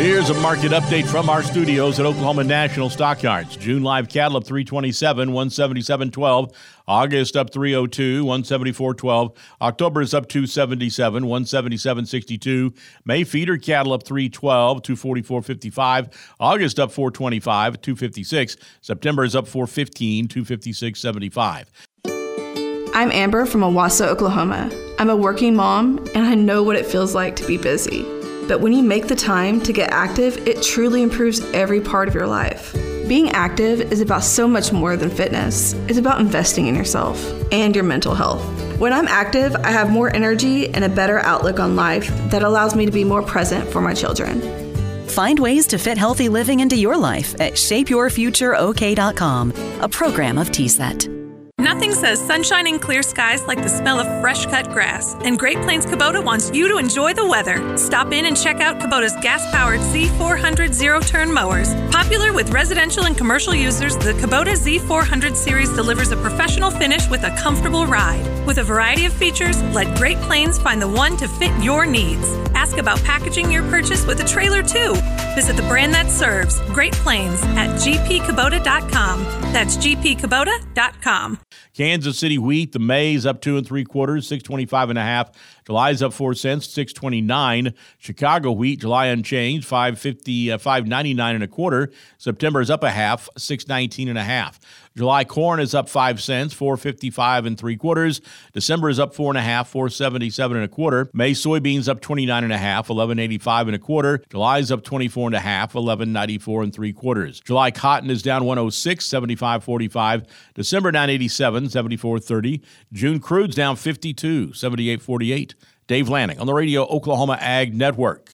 Here's a market update from our studios at Oklahoma National Stockyards. June live cattle up 327, 177.12. August up 302, 174.12. October is up 277, 177.62. May feeder cattle up 312, 244.55. August up 425, 256. September is up 415, 256.75. I'm Amber from Owasso, Oklahoma. I'm a working mom, and I know what it feels like to be busy. But when you make the time to get active, it truly improves every part of your life. Being active is about so much more than fitness. It's about investing in yourself and your mental health. When I'm active, I have more energy and a better outlook on life that allows me to be more present for my children. Find ways to fit healthy living into your life at shapeyourfutureok.com, a program of TSET. Nothing says sunshine and clear skies like the smell of fresh cut grass. And Great Plains Kubota wants you to enjoy the weather. Stop in and check out Kubota's gas-powered Z400 zero-turn mowers. Popular with residential and commercial users, the Kubota Z400 series delivers a professional finish with a comfortable ride. With a variety of features, let Great Plains find the one to fit your needs. Ask about packaging your purchase with a trailer, too. Visit the brand that serves, Great Plains, at gpkubota.com. That's gpkubota.com. Kansas City wheat, the maize up 2 3/4, 625.5. July's up 4 cents, 629. Chicago wheat, July unchanged, 5.99 September is up a half, 619.5. July corn is up 5 cents, 4.55 3/4. December is up 4.5, 4.77 May soybeans up 29.5, 11.85 1/4. July's up 24.5, 11.94 3/4. July cotton is down 106, 75.45. December 9.87, 74.30. June crude's down 52, 78.48. Dave Lanning on the Radio Oklahoma Ag Network.